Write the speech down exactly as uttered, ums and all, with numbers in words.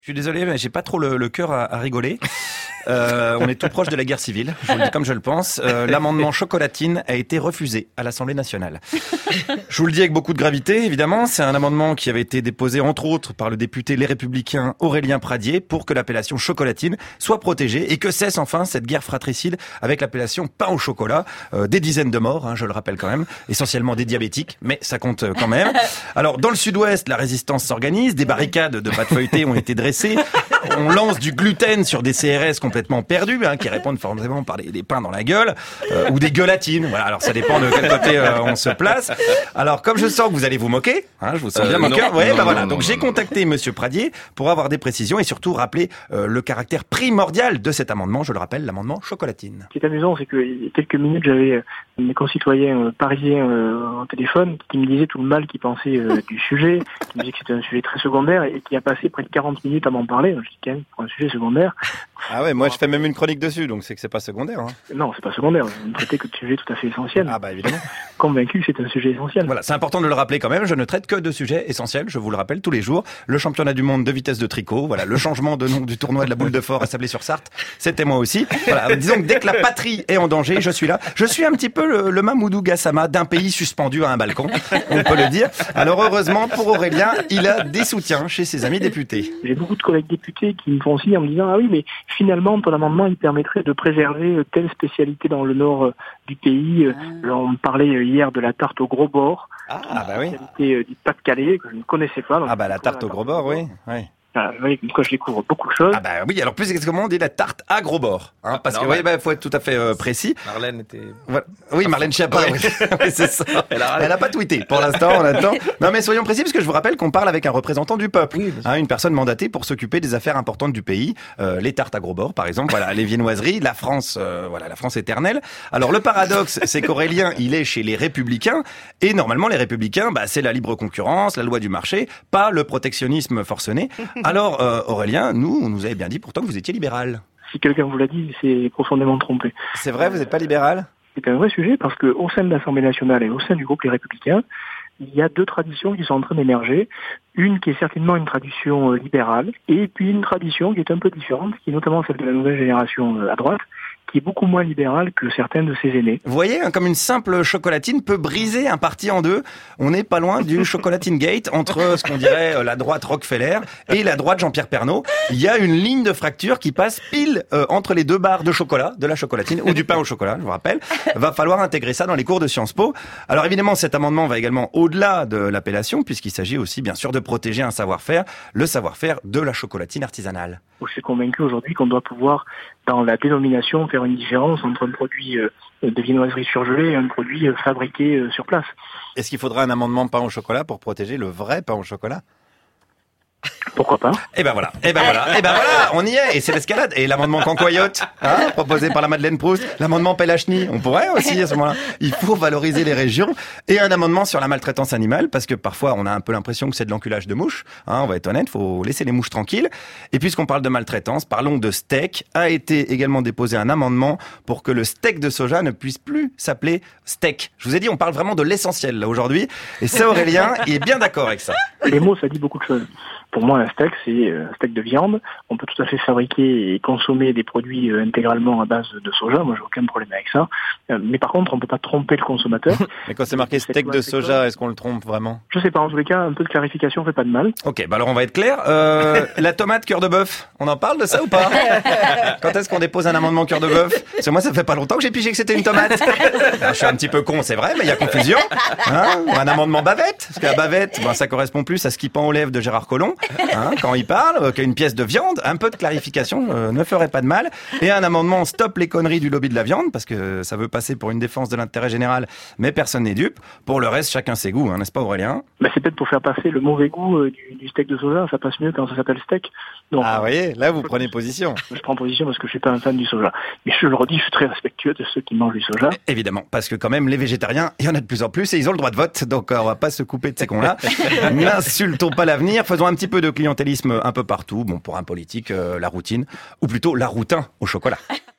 Je suis désolé, mais j'ai pas trop le, le cœur à, à rigoler. Euh, on est tout proche de la guerre civile, je vous le dis comme je le pense. Euh, l'amendement chocolatine a été refusé à l'Assemblée nationale. Je vous le dis avec beaucoup de gravité, évidemment. C'est un amendement qui avait été déposé, entre autres, par le député Les Républicains Aurélien Pradié pour que l'appellation chocolatine soit protégée et que cesse enfin cette guerre fratricide avec l'appellation pain au chocolat. Euh, des dizaines de morts, hein, je le rappelle quand même, essentiellement des diabétiques, mais ça compte quand même. Alors, dans le sud-ouest, la résistance s'organise, des barricades de pâte feuilletée ont été dressées. On lance du gluten sur des C R S complètement perdus, hein, qui répondent forcément par des, des pains dans la gueule, euh, ou des gueulatines. Voilà, alors ça dépend de quel côté euh, on se place. Alors, comme je sens que vous allez vous moquer, hein, je vous sens euh, bien moqueur, ouais, non, bah voilà. non, Donc non, j'ai non. contacté Monsieur Pradié pour avoir des précisions et surtout rappeler euh, le caractère primordial de cet amendement. Je le rappelle, l'amendement chocolatine. Ce qui est amusant, c'est qu'il y a quelques minutes, j'avais mes concitoyens euh, parisiens euh, en téléphone qui me disaient tout le mal qu'ils pensaient euh, du sujet, qui me disaient que c'était un sujet très secondaire et qui a passé près de quarante minutes à m'en parler. Je dis quand même, pour un sujet secondaire. Ah ouais, moi je fais même une chronique dessus, donc c'est que c'est pas secondaire. Hein. Non, c'est pas secondaire. Vous ne traitez que de sujets tout à fait essentiels. Ah bah évidemment. Convaincu que c'est un sujet essentiel. Voilà, c'est important de le rappeler quand même. Je ne traite que de sujets essentiels. Je vous le rappelle tous les jours. Le championnat du monde de vitesse de tricot. Voilà, le changement de nom du tournoi de la boule de fort à Sablé-sur-Sarthe. C'était moi aussi. Voilà, disons que dès que la patrie est en danger, je suis là. Je suis un petit peu le, le Mamoudou Gassama d'un pays suspendu à un balcon. On peut le dire. Alors heureusement pour Aurélien, il a des soutiens chez ses amis députés. J'ai beaucoup de collègues députés qui me font signe en me disant ah oui mais finalement ton amendement il permettrait de préserver telle spécialité dans le nord euh, du pays. Ah. On parlait hier de la tarte au gros bord. Ah, ah bah oui. Spécialité euh, du Pas-de-Calais que je ne connaissais pas. Ah bah la tarte au gros bord, oui. oui. Ah, vous voyez, comme quoi je découvre beaucoup de choses. Ah bah oui, alors plus exactement on dit la tarte à gros bord, hein, parce ah, que oui, bah faut être tout à fait euh, précis. Marlène était. Voilà. Oui, Marlène Schiappa, oui. oui, c'est ça. Elle a, Elle a pas tweeté pour l'instant, on attend. Non mais soyons précis parce que je vous rappelle qu'on parle avec un représentant du peuple, oui, hein, une personne mandatée pour s'occuper des affaires importantes du pays, euh, les tartes à gros bord par exemple, voilà, les viennoiseries, la France, euh, voilà, la France éternelle. Alors le paradoxe, c'est qu'Aurélien, il est chez les Républicains et normalement les Républicains, bah c'est la libre concurrence, la loi du marché, pas le protectionnisme forcené. Alors euh, Aurélien, nous, on nous avait bien dit pourtant que vous étiez libéral. Si quelqu'un vous l'a dit, c'est profondément trompé. C'est vrai, vous n'êtes pas libéral ? C'est un vrai sujet parce que au sein de l'Assemblée nationale et au sein du groupe Les Républicains, il y a deux traditions qui sont en train d'émerger. Une qui est certainement une tradition libérale et puis une tradition qui est un peu différente, qui est notamment celle de la nouvelle génération à droite, qui est beaucoup moins libérale que certains de ses aînés. Vous voyez, hein, comme une simple chocolatine peut briser un parti en deux. On n'est pas loin d'une chocolatine gate entre ce qu'on dirait euh, la droite Rockefeller et la droite Jean-Pierre Pernaut. Il y a une ligne de fracture qui passe pile euh, entre les deux barres de chocolat, de la chocolatine ou du pain au chocolat, je vous rappelle. Va falloir intégrer ça dans les cours de Sciences Po. Alors évidemment, cet amendement va également au-delà de l'appellation, puisqu'il s'agit aussi bien sûr de protéger un savoir-faire, le savoir-faire de la chocolatine artisanale. Je suis convaincu aujourd'hui qu'on doit pouvoir, dans la dénomination, faire une différence entre un produit de viennoiserie surgelée et un produit fabriqué sur place. Est-ce qu'il faudra un amendement pain au chocolat pour protéger le vrai pain au chocolat ? Pourquoi pas ? Et ben voilà, et ben voilà, et ben voilà, on y est, et c'est l'escalade. Et l'amendement Cancoyote, hein, proposé par la Madeleine Proust, l'amendement Pelachny, on pourrait aussi à ce moment-là. Il faut valoriser les régions. Et un amendement sur la maltraitance animale, parce que parfois on a un peu l'impression que c'est de l'enculage de mouches. Hein, on va être honnête, faut laisser les mouches tranquilles. Et puisqu'on parle de maltraitance, parlons de steak. A été également déposé un amendement pour que le steak de soja ne puisse plus s'appeler steak. Je vous ai dit, on parle vraiment de l'essentiel là aujourd'hui. Et ça, Aurélien, il est bien d'accord avec ça. Les mots, ça dit beaucoup de choses. Pour moi, un steak, c'est un steak de viande. On peut tout à fait fabriquer et consommer des produits intégralement à base de soja. Moi, j'ai aucun problème avec ça. Mais par contre, on peut pas tromper le consommateur. Mais quand c'est marqué steak de soja, est-ce qu'on le trompe vraiment ? Je sais pas. En tous les cas, un peu de clarification fait pas de mal. Ok, bah alors on va être clair. Euh, la tomate cœur de bœuf, on en parle de ça ou pas ? Quand est-ce qu'on dépose un amendement cœur de bœuf ? Parce que moi, ça fait pas longtemps que j'ai pigé que c'était une tomate. Alors, je suis un petit peu con, c'est vrai, mais il y a confusion. Hein ? Un amendement bavette, parce que la bavette, ben, ça correspond plus à ce qui pend aux lèvres de Gérard Collomb. Hein, quand il parle, euh, qu'une pièce de viande, un peu de clarification euh, ne ferait pas de mal. Et un amendement stop les conneries du lobby de la viande, parce que ça veut passer pour une défense de l'intérêt général, mais personne n'est dupe. Pour le reste, chacun ses goûts, hein, n'est-ce pas Aurélien ? Bah, c'est peut-être pour faire passer le mauvais goût euh, du, du steak de soja, ça passe mieux quand ça s'appelle steak. Donc, ah, vous voyez, là vous prenez position. Je prends position parce que je suis pas un fan du soja. Mais je le redis, je suis très respectueux de ceux qui mangent du soja. Évidemment, parce que quand même, les végétariens, il y en a de plus en plus et ils ont le droit de vote, donc euh, on va pas se couper de ces cons-là. N'insultons pas l'avenir, faisons un petit peu de clientélisme un peu partout. Bon, pour un politique, euh, la routine, ou plutôt la routin au chocolat.